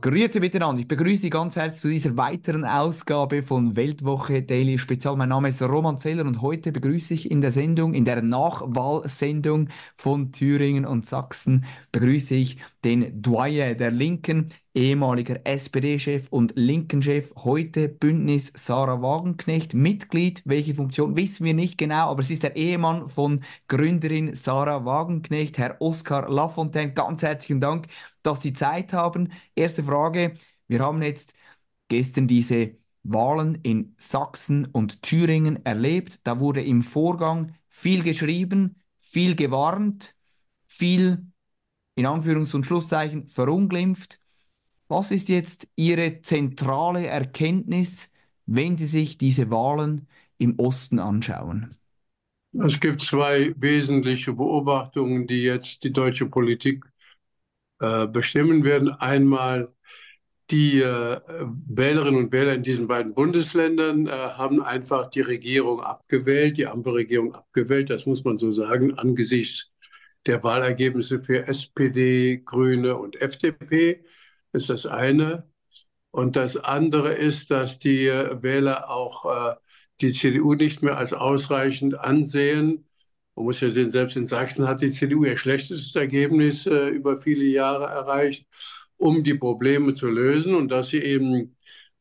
Grüezi miteinander. Ich begrüße Sie ganz herzlich zu dieser weiteren Ausgabe von Weltwoche Daily Spezial. Mein Name ist Roman Zeller und heute begrüße ich in der Sendung, in der Nachwahlsendung von Thüringen und Sachsen, begrüße ich den Doyen der Linken, ehemaliger SPD-Chef und Linken-Chef, heute Bündnis Sarah Wagenknecht, Mitglied. Welche Funktion wissen wir nicht genau, aber es ist der Ehemann von Gründerin Sarah Wagenknecht, Herr Oskar Lafontaine. Ganz herzlichen Dank, dass Sie Zeit haben. Erste Frage. Wir haben jetzt gestern diese Wahlen in Sachsen und Thüringen erlebt. Da wurde im Vorgang viel geschrieben, viel gewarnt, viel in Anführungs- und Schlusszeichen verunglimpft. Was ist jetzt Ihre zentrale Erkenntnis, wenn Sie sich diese Wahlen im Osten anschauen? Es gibt zwei wesentliche Beobachtungen, die jetzt die deutsche Politik bestimmen werden. Einmal die Wählerinnen und Wähler in diesen beiden Bundesländern haben einfach die Regierung abgewählt, die Ampelregierung abgewählt, das muss man so sagen, angesichts der Wahlergebnisse für SPD, Grüne und FDP ist das eine. Und das andere ist, dass die Wähler auch die CDU nicht mehr als ausreichend ansehen. Man muss ja sehen, selbst in Sachsen hat die CDU ihr schlechtestes Ergebnis über viele Jahre erreicht, um die Probleme zu lösen und dass sie eben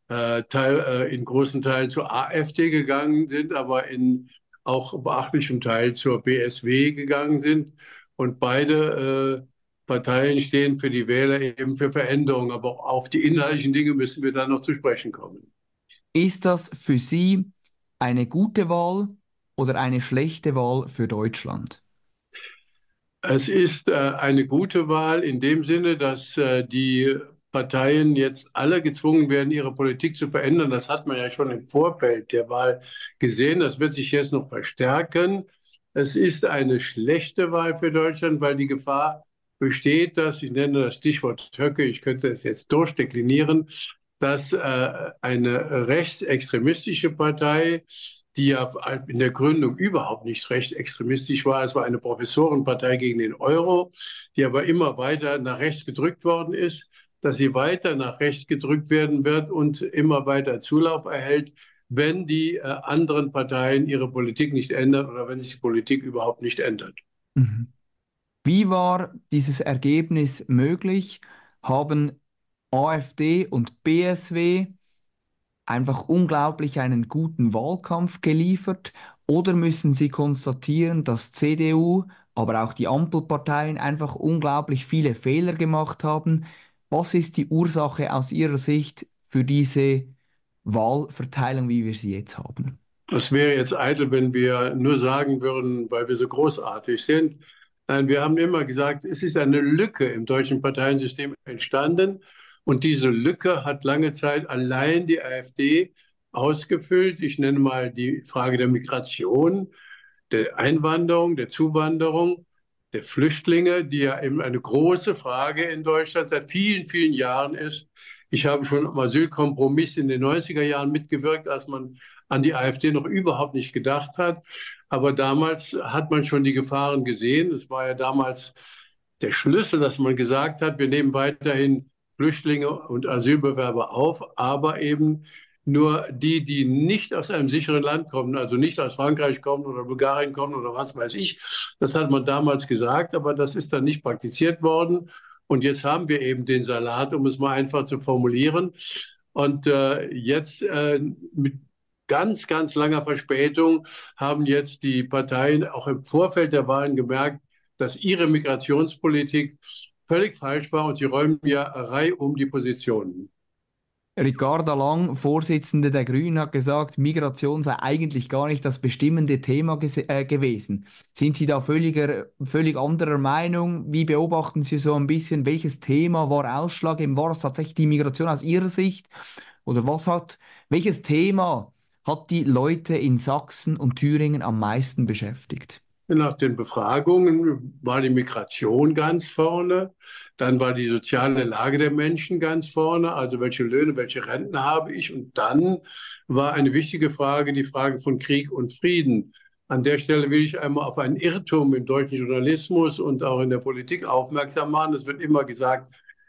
in großen Teilen zur AfD gegangen sind, aber in auch beachtlichem Teil zur BSW gegangen sind. Und beide Parteien stehen für die Wähler eben für Veränderung, aber auch auf die inhaltlichen Dinge müssen wir dann noch zu sprechen kommen. Ist das für Sie eine gute Wahl oder eine schlechte Wahl für Deutschland? Es ist eine gute Wahl in dem Sinne, dass die Parteien jetzt alle gezwungen werden, ihre Politik zu verändern. Das hat man ja schon im Vorfeld der Wahl gesehen. Das wird sich jetzt noch verstärken. Es ist eine schlechte Wahl für Deutschland, weil die Gefahr besteht, dass, ich nenne das Stichwort Höcke, ich könnte es jetzt durchdeklinieren, dass eine rechtsextremistische Partei, die ja in der Gründung überhaupt nicht rechtsextremistisch war. Es war eine Professorenpartei gegen den Euro, die aber immer weiter nach rechts gedrückt worden ist, dass sie weiter nach rechts gedrückt werden wird und immer weiter Zulauf erhält, wenn die anderen Parteien ihre Politik nicht ändern oder wenn sich die Politik überhaupt nicht ändert. Mhm. Wie war dieses Ergebnis möglich? Haben AfD und BSW einfach unglaublich einen guten Wahlkampf geliefert? Oder müssen Sie konstatieren, dass CDU, aber auch die Ampelparteien einfach unglaublich viele Fehler gemacht haben? Was ist die Ursache aus Ihrer Sicht für diese Wahlverteilung, wie wir sie jetzt haben? Es wäre jetzt eitel, wenn wir nur sagen würden, weil wir so großartig sind. Nein, wir haben immer gesagt, es ist eine Lücke im deutschen Parteiensystem entstanden. Und diese Lücke hat lange Zeit allein die AfD ausgefüllt. Ich nenne mal die Frage der Migration, der Einwanderung, der Zuwanderung, der Flüchtlinge, die ja eben eine große Frage in Deutschland seit vielen, vielen Jahren ist. Ich habe schon am Asylkompromiss in den 90er Jahren mitgewirkt, als man an die AfD noch überhaupt nicht gedacht hat. Aber damals hat man schon die Gefahren gesehen. Es war ja damals der Schlüssel, dass man gesagt hat, wir nehmen weiterhin Flüchtlinge und Asylbewerber auf, aber eben nur die, die nicht aus einem sicheren Land kommen, also nicht aus Frankreich kommen oder Bulgarien kommen oder was weiß ich. Das hat man damals gesagt, aber das ist dann nicht praktiziert worden. Und jetzt haben wir eben den Salat, um es mal einfach zu formulieren. Und jetzt mit ganz, ganz langer Verspätung haben jetzt die Parteien auch im Vorfeld der Wahlen gemerkt, dass ihre Migrationspolitik völlig falsch war und sie räumen ja reihum die Positionen. Ricarda Lang, Vorsitzende der Grünen, hat gesagt, Migration sei eigentlich gar nicht das bestimmende Thema gewesen. Sind Sie da völlig anderer Meinung? Wie beobachten Sie so ein bisschen, welches Thema war ausschlaggebend? War es tatsächlich die Migration aus Ihrer Sicht? Oder welches Thema hat die Leute in Sachsen und Thüringen am meisten beschäftigt? Nach den Befragungen war die Migration ganz vorne, dann war die soziale Lage der Menschen ganz vorne, also welche Löhne, welche Renten habe ich. Und dann war eine wichtige Frage die Frage von Krieg und Frieden. An der Stelle will ich einmal auf einen Irrtum im deutschen Journalismus und auch in der Politik aufmerksam machen. Es wird immer gesagt,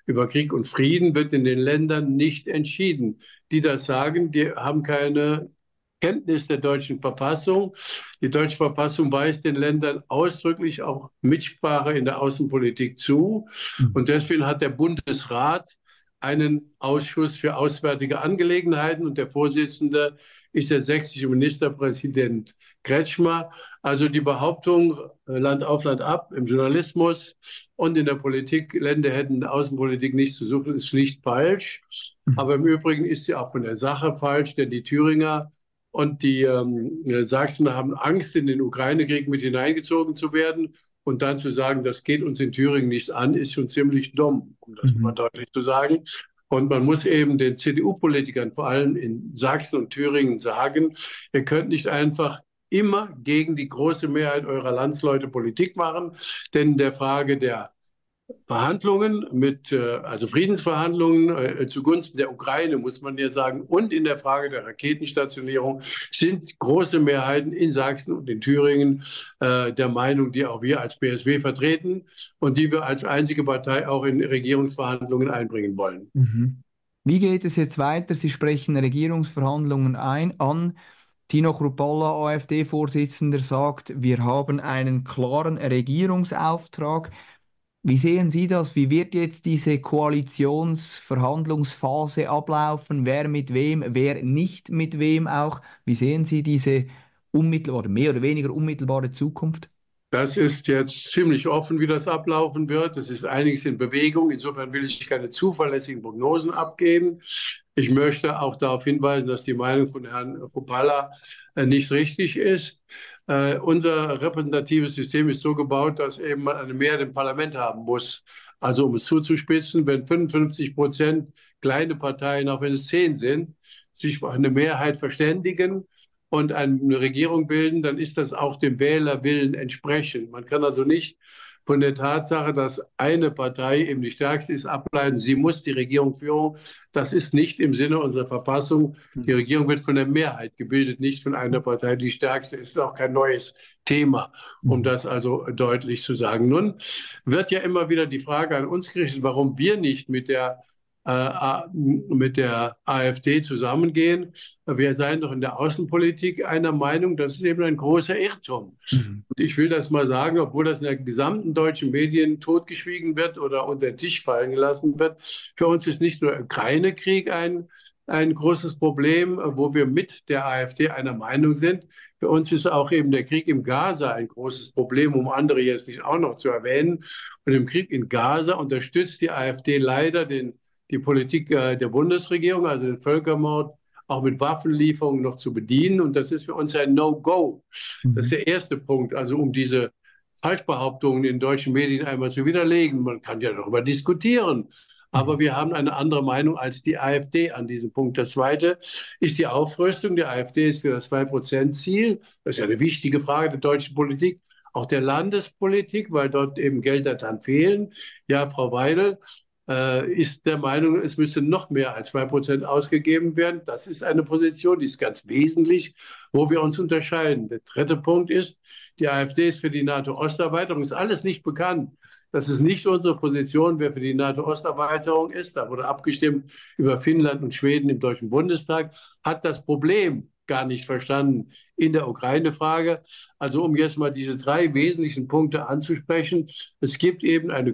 über Krieg und Frieden wird in den Ländern nicht entschieden. Die das sagen, die haben keine Kenntnis der deutschen Verfassung. Die deutsche Verfassung weist den Ländern ausdrücklich auch Mitsprache in der Außenpolitik zu. Und deswegen hat der Bundesrat einen Ausschuss für Auswärtige Angelegenheiten und der Vorsitzende ist der sächsische Ministerpräsident Kretschmer. Also die Behauptung, Land auf, Land ab im Journalismus und in der Politik, Länder hätten in der Außenpolitik nichts zu suchen, ist schlicht falsch. Aber im Übrigen ist sie auch von der Sache falsch, denn die Thüringer und die Sachsen haben Angst, in den Ukraine-Krieg mit hineingezogen zu werden. Und dann zu sagen, das geht uns in Thüringen nichts an, ist schon ziemlich dumm, um das mal deutlich zu sagen. Und man muss eben den CDU-Politikern, vor allem in Sachsen und Thüringen, sagen, ihr könnt nicht einfach immer gegen die große Mehrheit eurer Landsleute Politik machen, denn in der Frage der Verhandlungen also Friedensverhandlungen zugunsten der Ukraine, muss man ja sagen, und in der Frage der Raketenstationierung sind große Mehrheiten in Sachsen und in Thüringen der Meinung, die auch wir als BSW vertreten und die wir als einzige Partei auch in Regierungsverhandlungen einbringen wollen. Wie geht es jetzt weiter? Sie sprechen Regierungsverhandlungen an. Tino Kruppalla, AfD-Vorsitzender, sagt, wir haben einen klaren Regierungsauftrag. Wie sehen Sie das? Wie wird jetzt diese Koalitionsverhandlungsphase ablaufen? Wer mit wem, wer nicht mit wem auch? Wie sehen Sie diese unmittelbare, mehr oder weniger unmittelbare Zukunft? Das ist jetzt ziemlich offen, wie das ablaufen wird. Es ist einiges in Bewegung. Insofern will ich keine zuverlässigen Prognosen abgeben. Ich möchte auch darauf hinweisen, dass die Meinung von Herrn Kruppalla nicht richtig ist. Unser repräsentatives System ist so gebaut, dass eben man eine Mehrheit im Parlament haben muss. Also um es zuzuspitzen, wenn 55% kleine Parteien, auch wenn es 10 sind, sich für eine Mehrheit verständigen und eine Regierung bilden, dann ist das auch dem Wählerwillen entsprechend. Man kann also nicht von der Tatsache, dass eine Partei eben die stärkste ist, ableiten, sie muss die Regierung führen. Das ist nicht im Sinne unserer Verfassung. Die Regierung wird von der Mehrheit gebildet, nicht von einer Partei, die stärkste ist. Das ist auch kein neues Thema, um das also deutlich zu sagen. Nun wird ja immer wieder die Frage an uns gerichtet, warum wir nicht mit der AfD zusammengehen. Wir seien doch in der Außenpolitik einer Meinung, das ist eben ein großer Irrtum. Und ich will das mal sagen, obwohl das in der gesamten deutschen Medien totgeschwiegen wird oder unter den Tisch fallen gelassen wird. Für uns ist nicht nur der Ukraine-Krieg ein großes Problem, wo wir mit der AfD einer Meinung sind. Für uns ist auch eben der Krieg im Gaza ein großes Problem, um andere jetzt nicht auch noch zu erwähnen. Und im Krieg in Gaza unterstützt die AfD leider die Politik der Bundesregierung, also den Völkermord, auch mit Waffenlieferungen noch zu bedienen. Und das ist für uns ein No-Go. Das ist der erste Punkt. Also um diese Falschbehauptungen in deutschen Medien einmal zu widerlegen. Man kann ja darüber diskutieren. Aber wir haben eine andere Meinung als die AfD an diesem Punkt. Das Zweite ist die Aufrüstung. Die AfD ist für das 2%-Ziel. Das ist ja eine wichtige Frage der deutschen Politik, auch der Landespolitik, weil dort eben Gelder dann fehlen. Ja, Frau Weidel ist der Meinung, es müsste noch mehr als 2% ausgegeben werden. Das ist eine Position, die ist ganz wesentlich, wo wir uns unterscheiden. Der dritte Punkt ist, die AfD ist für die NATO-Osterweiterung. Ist alles nicht bekannt. Das ist nicht unsere Position, wer für die NATO-Osterweiterung ist. Da wurde abgestimmt über Finnland und Schweden im Deutschen Bundestag, hat das Problem gar nicht verstanden in der Ukraine-Frage. Also um jetzt mal diese 3 wesentlichen Punkte anzusprechen. Es gibt eben eine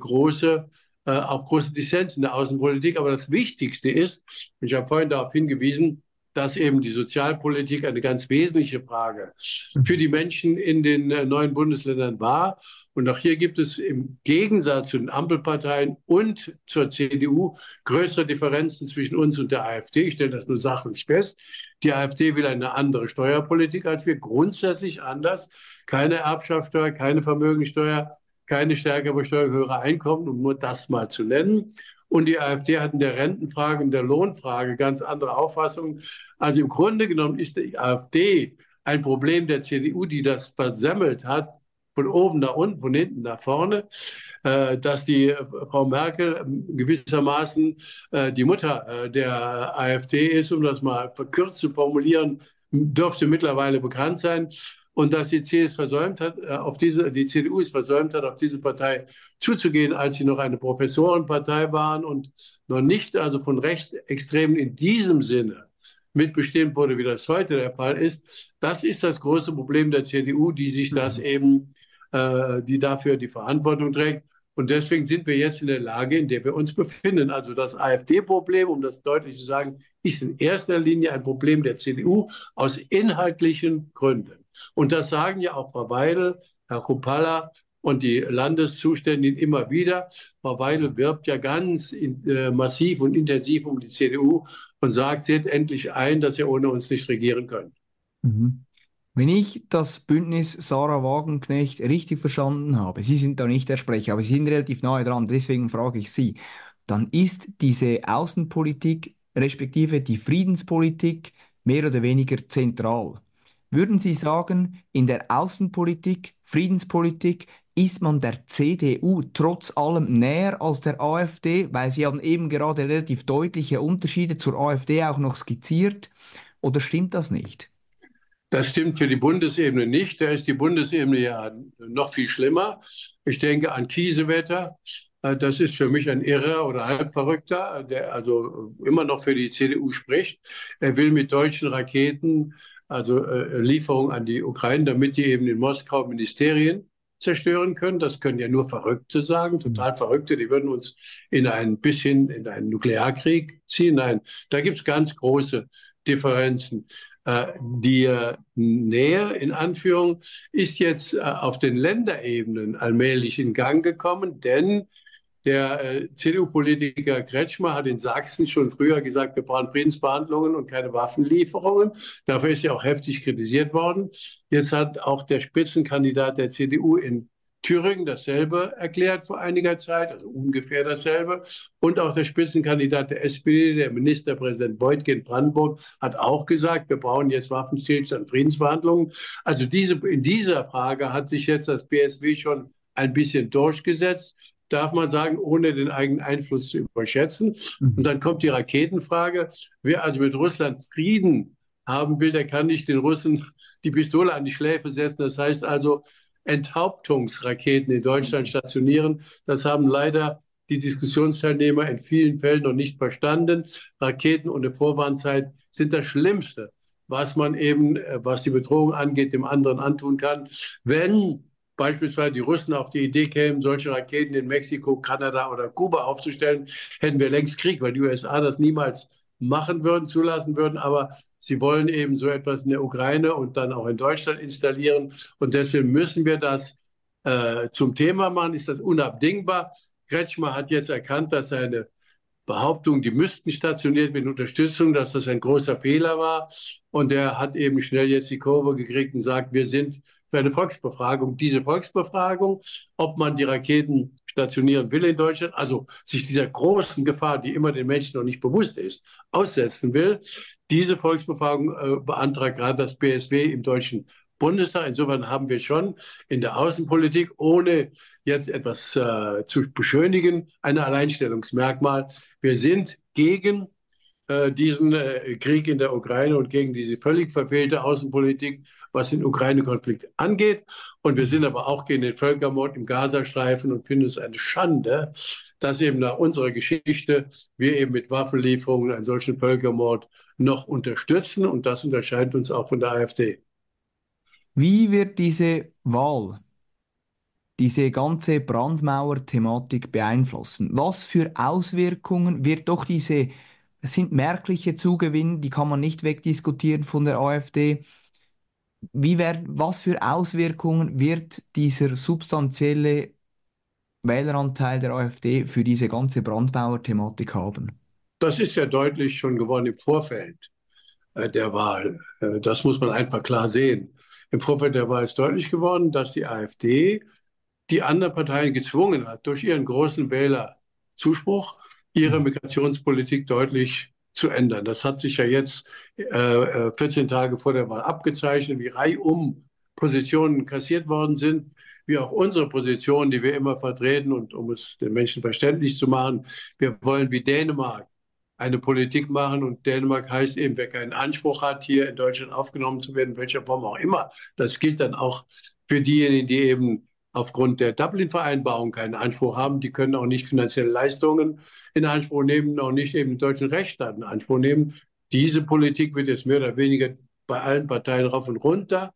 auch große Dissens in der Außenpolitik. Aber das Wichtigste ist, und ich habe vorhin darauf hingewiesen, dass eben die Sozialpolitik eine ganz wesentliche Frage für die Menschen in den neuen Bundesländern war. Und auch hier gibt es im Gegensatz zu den Ampelparteien und zur CDU größere Differenzen zwischen uns und der AfD. Ich stelle das nur sachlich fest. Die AfD will eine andere Steuerpolitik als wir, grundsätzlich anders. Keine Erbschaftssteuer, keine Vermögensteuer, keine stärkere Besteuerung höherer Einkommen, um nur das mal zu nennen. Und die AfD hat in der Rentenfrage und der Lohnfrage ganz andere Auffassungen. Also im Grunde genommen ist die AfD ein Problem der CDU, die das versemmelt hat, von oben nach unten, von hinten nach vorne, dass die Frau Merkel gewissermaßen die Mutter der AfD ist, um das mal verkürzt zu formulieren, dürfte mittlerweile bekannt sein. und dass die CS versäumt hat, die CDU es versäumt hat, auf diese Partei zuzugehen, als sie noch eine Professorenpartei waren und noch nicht also von Rechtsextremen in diesem Sinne mitbestimmt wurde, wie das heute der Fall ist. Das ist das große Problem der CDU, die sich das Mhm. eben, die dafür die Verantwortung trägt. Und deswegen sind wir jetzt in der Lage, in der wir uns befinden. Also das AfD-Problem, um das deutlich zu sagen, ist in erster Linie ein Problem der CDU aus inhaltlichen Gründen. Und das sagen ja auch Frau Weidel, Herr Chrupalla und die Landeszuständigen immer wieder. Frau Weidel wirbt ja massiv und intensiv um die CDU und sagt, seht endlich ein, dass ihr ohne uns nicht regieren könnt. Mhm. Wenn ich das Bündnis Sarah Wagenknecht richtig verstanden habe, Sie sind da nicht der Sprecher, aber Sie sind relativ nahe dran, deswegen frage ich Sie, dann ist diese Außenpolitik respektive die Friedenspolitik mehr oder weniger zentral. Würden Sie sagen, in der Außenpolitik, Friedenspolitik, ist man der CDU trotz allem näher als der AfD, weil Sie haben eben gerade relativ deutliche Unterschiede zur AfD auch noch skizziert, oder stimmt das nicht? Das stimmt für die Bundesebene nicht. Da ist die Bundesebene ja noch viel schlimmer. Ich denke an Kiesewetter. Das ist für mich ein Irrer oder Halbverrückter, der also immer noch für die CDU spricht. Er will mit deutschen Raketen, also Lieferungen an die Ukraine, damit die eben in Moskau Ministerien zerstören können. Das können ja nur Verrückte sagen, total Verrückte. Die würden uns bis hin in einen Nuklearkrieg ziehen. Nein, da gibt es ganz große Differenzen. Die Nähe in Anführung ist jetzt auf den Länderebenen allmählich in Gang gekommen, denn der CDU-Politiker Kretschmer hat in Sachsen schon früher gesagt, wir brauchen Friedensverhandlungen und keine Waffenlieferungen. Dafür ist er auch heftig kritisiert worden. Jetzt hat auch der Spitzenkandidat der CDU in Thüringen dasselbe erklärt vor einiger Zeit, also ungefähr dasselbe. Und auch der Spitzenkandidat der SPD, der Ministerpräsident Beutke in Brandenburg, hat auch gesagt, wir brauchen jetzt Waffenstillstand, Friedensverhandlungen. Also in dieser Frage hat sich jetzt das BSW schon ein bisschen durchgesetzt, darf man sagen, ohne den eigenen Einfluss zu überschätzen. Und Mhm. dann kommt die Raketenfrage. Wer also mit Russland Frieden haben will, der kann nicht den Russen die Pistole an die Schläfe setzen. Das heißt also, Enthauptungsraketen in Deutschland stationieren. Das haben leider die Diskussionsteilnehmer in vielen Fällen noch nicht verstanden. Raketen ohne Vorwarnzeit sind das Schlimmste, was man eben, was die Bedrohung angeht, dem anderen antun kann. Wenn beispielsweise die Russen auf die Idee kämen, solche Raketen in Mexiko, Kanada oder Kuba aufzustellen, hätten wir längst Krieg, weil die USA das niemals machen würden, zulassen würden. Aber sie wollen eben so etwas in der Ukraine und dann auch in Deutschland installieren. Und deswegen müssen wir das zum Thema machen, ist das unabdingbar. Kretschmer hat jetzt erkannt, dass seine Behauptung, die müssten stationiert mit Unterstützung, dass das ein großer Fehler war. Und er hat eben schnell jetzt die Kurve gekriegt und sagt, wir sind für eine Volksbefragung. Diese Volksbefragung, ob man die Raketen stationieren will in Deutschland, also sich dieser großen Gefahr, die immer den Menschen noch nicht bewusst ist, aussetzen will, diese Volksbefragung beantragt gerade das BSW im Deutschen Bundestag. Insofern haben wir schon in der Außenpolitik, ohne jetzt etwas zu beschönigen, ein Alleinstellungsmerkmal. Wir sind gegen diesen Krieg in der Ukraine und gegen diese völlig verfehlte Außenpolitik, was den Ukraine-Konflikt angeht. Und wir sind aber auch gegen den Völkermord im Gazastreifen und finden es eine Schande, dass eben nach unserer Geschichte wir eben mit Waffenlieferungen einen solchen Völkermord noch unterstützen. Und das unterscheidet uns auch von der AfD. Wie wird diese Wahl diese ganze Brandmauer-Thematik beeinflussen? Was für Auswirkungen wird doch diese, es sind merkliche Zugewinne, die kann man nicht wegdiskutieren von der AfD. Was für Auswirkungen wird dieser substanzielle Wähleranteil der AfD für diese ganze Brandmauer-Thematik haben? Das ist ja deutlich schon geworden im Vorfeld der Wahl. Das muss man einfach klar sehen. Im Vorfeld der Wahl ist deutlich geworden, dass die AfD die anderen Parteien gezwungen hat, durch ihren großen Wählerzuspruch ihre Migrationspolitik deutlich zu ändern. Das hat sich ja jetzt 14 Tage vor der Wahl abgezeichnet, wie reihum Positionen kassiert worden sind, wie auch unsere Position, die wir immer vertreten und um es den Menschen verständlich zu machen, wir wollen wie Dänemark eine Politik machen und Dänemark heißt eben, wer keinen Anspruch hat, hier in Deutschland aufgenommen zu werden, in welcher Form auch immer. Das gilt dann auch für diejenigen, die eben aufgrund der Dublin-Vereinbarung keinen Anspruch haben. Die können auch nicht finanzielle Leistungen in Anspruch nehmen, auch nicht eben den deutschen Rechtsstaat in Anspruch nehmen. Diese Politik wird jetzt mehr oder weniger bei allen Parteien rauf und runter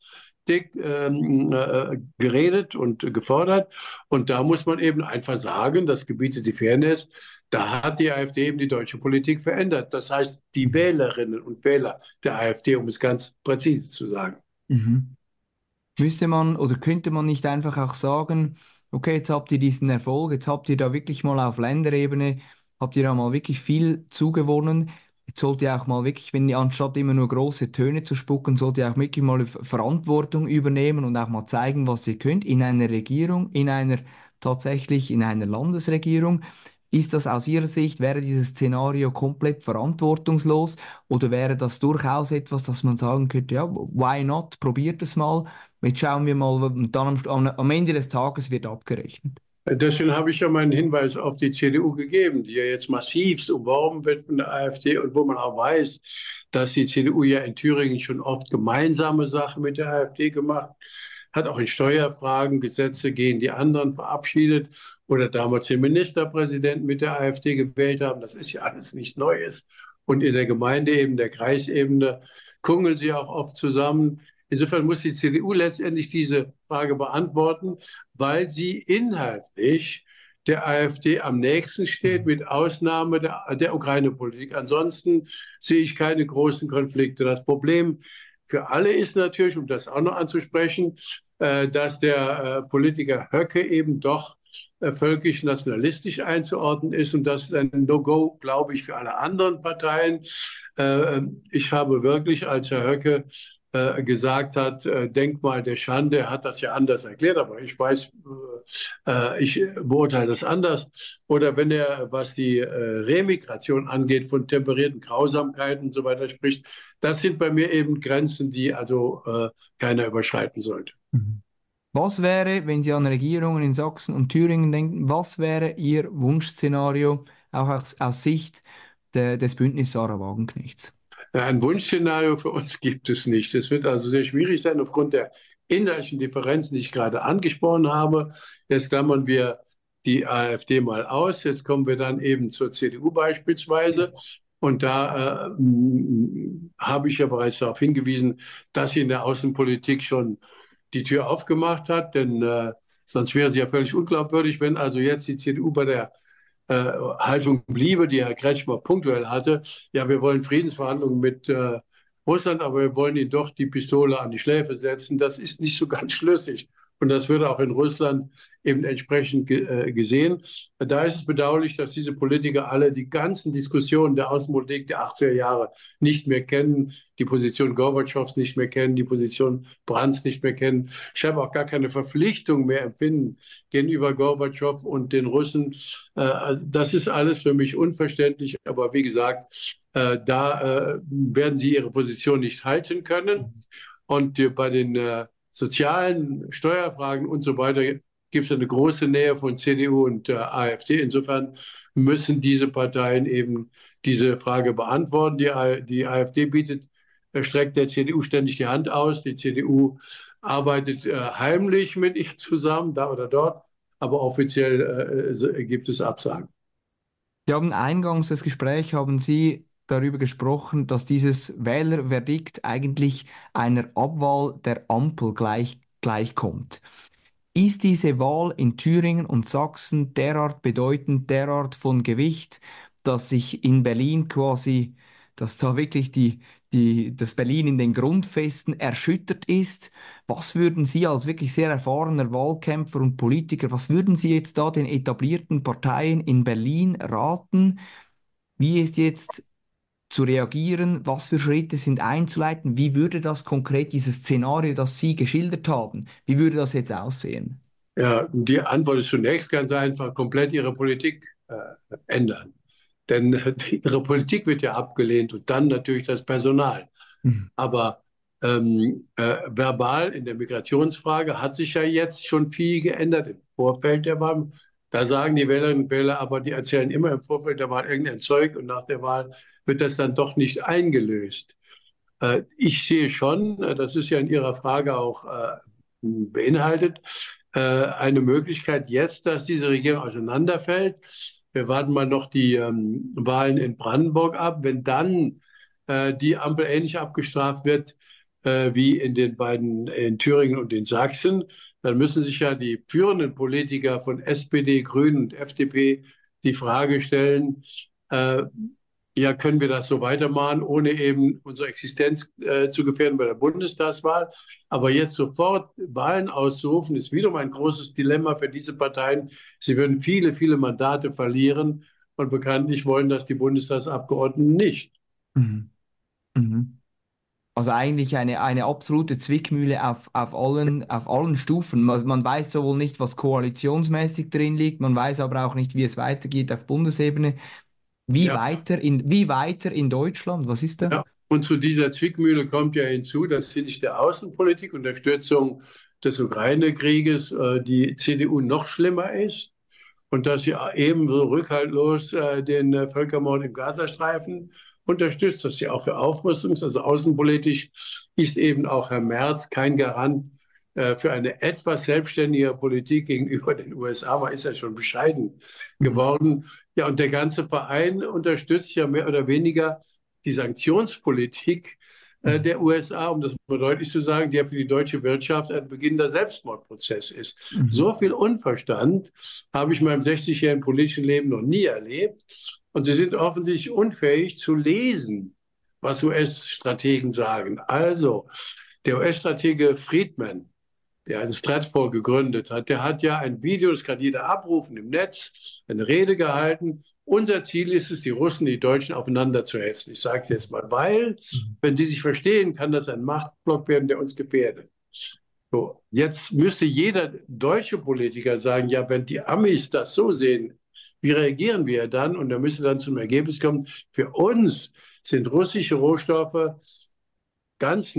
geredet und gefordert. Und da muss man eben einfach sagen, das gebietet die Fairness, da hat die AfD eben die deutsche Politik verändert. Das heißt, die Wählerinnen und Wähler der AfD, um es ganz präzise zu sagen. Mhm. Müsste man oder könnte man nicht einfach auch sagen, okay, jetzt habt ihr diesen Erfolg, jetzt habt ihr da wirklich mal auf Länderebene, habt ihr da mal wirklich viel zugewonnen. Jetzt sollt ihr auch mal wirklich, wenn ihr anstatt immer nur große Töne zu spucken, sollt ihr auch wirklich mal Verantwortung übernehmen und auch mal zeigen, was ihr könnt in einer Regierung, tatsächlich in einer Landesregierung. Ist das aus Ihrer Sicht, wäre dieses Szenario komplett verantwortungslos oder wäre das durchaus etwas, dass man sagen könnte, ja, why not, probiert es mal. Jetzt schauen wir mal, und dann am Ende des Tages wird abgerechnet. Deswegen habe ich ja meinen Hinweis auf die CDU gegeben, die ja jetzt massivst umworben wird von der AfD und wo man auch weiß, dass die CDU ja in Thüringen schon oft gemeinsame Sachen mit der AfD gemacht hat, auch in Steuerfragen Gesetze gegen die anderen verabschiedet oder damals den Ministerpräsidenten mit der AfD gewählt haben. Das ist ja alles nichts Neues. Und in der Gemeindeebene, der Kreisebene kungeln sie auch oft zusammen. Insofern muss die CDU letztendlich diese Frage beantworten, weil sie inhaltlich der AfD am nächsten steht, mit Ausnahme der Ukraine-Politik. Ansonsten sehe ich keine großen Konflikte. Das Problem für alle ist natürlich, um das auch noch anzusprechen, dass der Politiker Höcke eben doch völkisch-nationalistisch einzuordnen ist. Und das ist ein No-Go, glaube ich, für alle anderen Parteien. Ich habe wirklich, als Herr Höcke gesagt hat, Denkmal der Schande. Er hat das ja anders erklärt, aber ich weiß, ich beurteile das anders. Oder wenn er, was die Remigration angeht, von temperierten Grausamkeiten und so weiter spricht, das sind bei mir eben Grenzen, die also keiner überschreiten sollte. Mhm. Was wäre, wenn Sie an Regierungen in Sachsen und Thüringen denken, was wäre Ihr Wunschszenario, auch aus Sicht des Bündnis Sarah Wagenknechts? Ein Wunschszenario für uns gibt es nicht. Es wird also sehr schwierig sein aufgrund der inhaltlichen Differenzen, die ich gerade angesprochen habe. Jetzt klammern wir die AfD mal aus. Jetzt kommen wir dann eben zur CDU beispielsweise. Und da habe ich ja bereits darauf hingewiesen, dass sie in der Außenpolitik schon die Tür aufgemacht hat. Denn sonst wäre sie ja völlig unglaubwürdig, wenn also jetzt die CDU bei der Haltung bliebe, die Herr Kretschmer punktuell hatte. Ja, wir wollen Friedensverhandlungen mit Russland, aber wir wollen ihnen doch die Pistole an die Schläfe setzen. Das ist nicht so ganz schlüssig. Und das wird auch in Russland eben entsprechend gesehen. Da ist es bedauerlich, dass diese Politiker alle die ganzen Diskussionen der Außenpolitik der 80er Jahre nicht mehr kennen, die Position Gorbatschows nicht mehr kennen, die Position Brandts nicht mehr kennen, scheinbar auch gar keine Verpflichtung mehr empfinden gegenüber Gorbatschow und den Russen. Das ist alles für mich unverständlich. Aber wie gesagt, da werden sie ihre Position nicht halten können. Und bei den sozialen Steuerfragen und so weiter gibt es eine große Nähe von CDU und AfD. Insofern müssen diese Parteien eben diese Frage beantworten. Die AfD streckt der CDU ständig die Hand aus. Die CDU arbeitet heimlich mit ihr zusammen, da oder dort, aber offiziell gibt es Absagen. Sie haben eingangs des Gesprächs, haben Sie darüber gesprochen, dass dieses Wählerverdikt eigentlich einer Abwahl der Ampel gleichkommt. Ist diese Wahl in Thüringen und Sachsen derart bedeutend, derart von Gewicht, dass sich in Berlin quasi, dass da wirklich das Berlin in den Grundfesten erschüttert ist? Was würden Sie als wirklich sehr erfahrener Wahlkämpfer und Politiker, was würden Sie jetzt da den etablierten Parteien in Berlin raten? Wie ist jetzt zu reagieren? Was für Schritte sind einzuleiten? Wie würde das konkret, dieses Szenario, das Sie geschildert haben, wie würde das jetzt aussehen? Ja, die Antwort ist zunächst ganz einfach, komplett ihre Politik ändern. Denn ihre Politik wird ja abgelehnt und dann natürlich das Personal. Mhm. Aber verbal in der Migrationsfrage hat sich ja jetzt schon viel geändert im Vorfeld der Wahl. Da sagen die Wählerinnen und Wähler, aber die erzählen immer im Vorfeld der Wahl irgendein Zeug und nach der Wahl wird das dann doch nicht eingelöst. Ich sehe schon, das ist ja in Ihrer Frage auch beinhaltet, eine Möglichkeit jetzt, dass diese Regierung auseinanderfällt. Wir warten mal noch die Wahlen in Brandenburg ab. Wenn dann die Ampel ähnlich abgestraft wird wie in den beiden in Thüringen und in Sachsen, dann müssen sich ja die führenden Politiker von SPD, Grünen und FDP die Frage stellen, äh, ja, können wir das so weitermachen, ohne eben unsere Existenz zu gefährden bei der Bundestagswahl. Aber jetzt sofort Wahlen auszurufen, ist wiederum ein großes Dilemma für diese Parteien. Sie würden viele, viele Mandate verlieren und bekanntlich wollen das die Bundestagsabgeordneten nicht. Mhm. Mhm. Also eigentlich eine absolute Zwickmühle auf allen Stufen. Man weiß sowohl nicht, was koalitionsmäßig drin liegt, man weiß aber auch nicht, wie es weitergeht auf Bundesebene. Ja. Wie weiter in Deutschland? Was ist da? Ja, und zu dieser Zwickmühle kommt ja hinzu, dass hinsichtlich der Außenpolitik, Unterstützung des Ukraine-Krieges, die CDU noch schlimmer ist und dass sie ebenso rückhaltlos den Völkermord im Gazastreifen unterstützt, dass sie auch für also außenpolitisch ist eben auch Herr Merz kein Garant für eine etwas selbstständige Politik gegenüber den USA. Man ist ja schon bescheiden Mhm. geworden. Ja, und der ganze Verein unterstützt ja mehr oder weniger die Sanktionspolitik Mhm. der USA, um das mal deutlich zu sagen, der für die deutsche Wirtschaft ein beginnender Selbstmordprozess ist. Mhm. So viel Unverstand habe ich in meinem 60-jährigen politischen Leben noch nie erlebt. Und sie sind offensichtlich unfähig zu lesen, was US-Strategen sagen. Also, der US-Stratege Friedman, der also Stratfor gegründet hat, der hat ja ein Video, das kann jeder abrufen im Netz, eine Rede gehalten. Unser Ziel ist es, die Russen, die Deutschen aufeinander zu hetzen. Ich sage es jetzt mal, weil, Mhm. wenn die sich verstehen, kann das ein Machtblock werden, der uns gefährdet. So, jetzt müsste jeder deutsche Politiker sagen, ja, wenn die Amis das so sehen, wie reagieren wir dann? Und da müsste dann zum Ergebnis kommen, für uns sind russische Rohstoffe ganz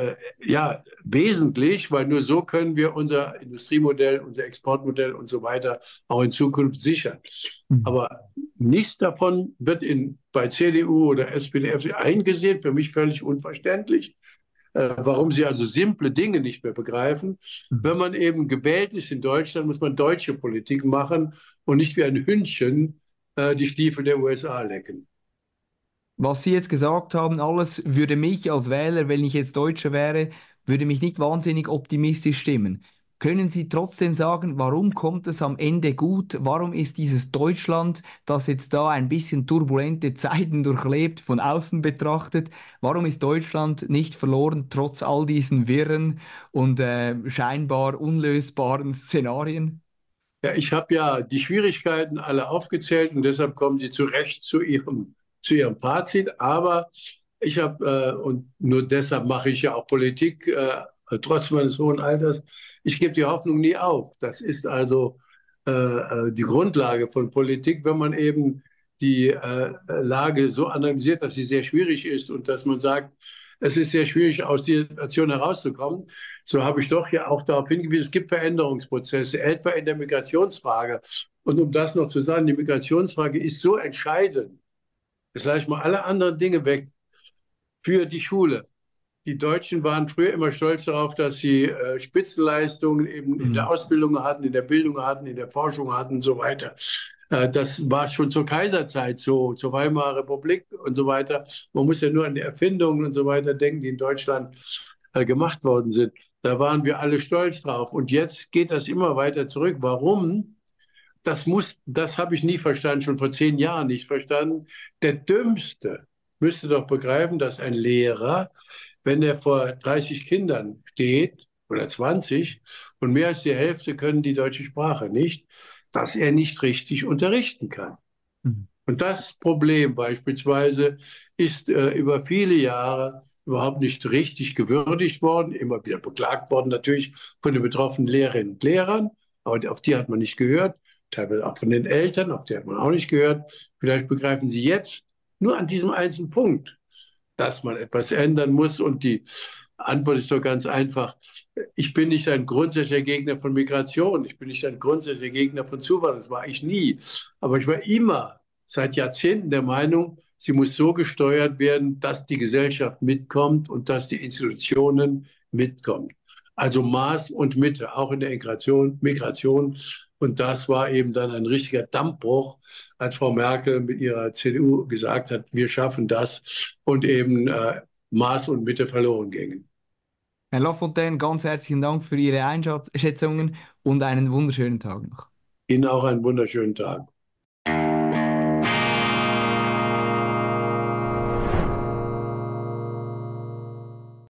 ja, wesentlich, weil nur so können wir unser Industriemodell, unser Exportmodell und so weiter auch in Zukunft sichern. Mhm. Aber nichts davon wird bei CDU oder SPD, FDP eingesehen, für mich völlig unverständlich, warum sie also simple Dinge nicht mehr begreifen. Wenn Mhm. man eben gewählt ist in Deutschland, muss man deutsche Politik machen und nicht wie ein Hündchen die Stiefel der USA lecken. Was Sie jetzt gesagt haben, alles würde mich als Wähler, wenn ich jetzt Deutscher wäre, würde mich nicht wahnsinnig optimistisch stimmen. Können Sie trotzdem sagen, warum kommt es am Ende gut? Warum ist dieses Deutschland, das jetzt da ein bisschen turbulente Zeiten durchlebt, von außen betrachtet, warum ist Deutschland nicht verloren, trotz all diesen wirren und scheinbar unlösbaren Szenarien? Ja, ich habe ja die Schwierigkeiten alle aufgezählt und deshalb kommen Sie zu Recht zu Ihrem Fazit. Aber ich habe, und nur deshalb mache ich ja auch Politik, trotz meines hohen Alters, ich gebe die Hoffnung nie auf. Das ist also die Grundlage von Politik, wenn man eben die Lage so analysiert, dass sie sehr schwierig ist und dass man sagt, es ist sehr schwierig, aus dieser Situation herauszukommen. So habe ich doch ja auch darauf hingewiesen, es gibt Veränderungsprozesse, etwa in der Migrationsfrage. Und um das noch zu sagen, die Migrationsfrage ist so entscheidend. Jetzt lasse ich mal alle anderen Dinge weg für die Schule. Die Deutschen waren früher immer stolz darauf, dass sie Spitzenleistungen eben in der Mhm. Ausbildung hatten, in der Bildung hatten, in der Forschung hatten und so weiter. Das war schon zur Kaiserzeit so, zur Weimarer Republik und so weiter. Man muss ja nur an die Erfindungen und so weiter denken, die in Deutschland gemacht worden sind. Da waren wir alle stolz drauf. Und jetzt geht das immer weiter zurück. Warum? Das habe ich nie verstanden, schon vor 10 Jahren nicht verstanden. Der Dümmste müsste doch begreifen, dass ein Lehrer, wenn er vor 30 Kindern steht oder 20 und mehr als die Hälfte können die deutsche Sprache nicht, dass er nicht richtig unterrichten kann. Mhm. Und das Problem beispielsweise ist über viele Jahre überhaupt nicht richtig gewürdigt worden, immer wieder beklagt worden natürlich von den betroffenen Lehrerinnen und Lehrern, aber auf die hat man nicht gehört, teilweise auch von den Eltern, auf die hat man auch nicht gehört. Vielleicht begreifen Sie jetzt nur an diesem einzelnen Punkt, dass man etwas ändern muss und die Antwort ist doch ganz einfach. Ich bin nicht ein grundsätzlicher Gegner von Migration. Ich bin nicht ein grundsätzlicher Gegner von Zuwanderung. Das war ich nie. Aber ich war immer seit Jahrzehnten der Meinung, sie muss so gesteuert werden, dass die Gesellschaft mitkommt und dass die Institutionen mitkommen. Also Maß und Mitte, auch in der Migration. Und das war eben dann ein richtiger Dammbruch, als Frau Merkel mit ihrer CDU gesagt hat, wir schaffen das und eben Maß und Mitte verloren gingen. Herr Lafontaine, ganz herzlichen Dank für Ihre Einschätzungen und einen wunderschönen Tag noch. Ihnen auch einen wunderschönen Tag.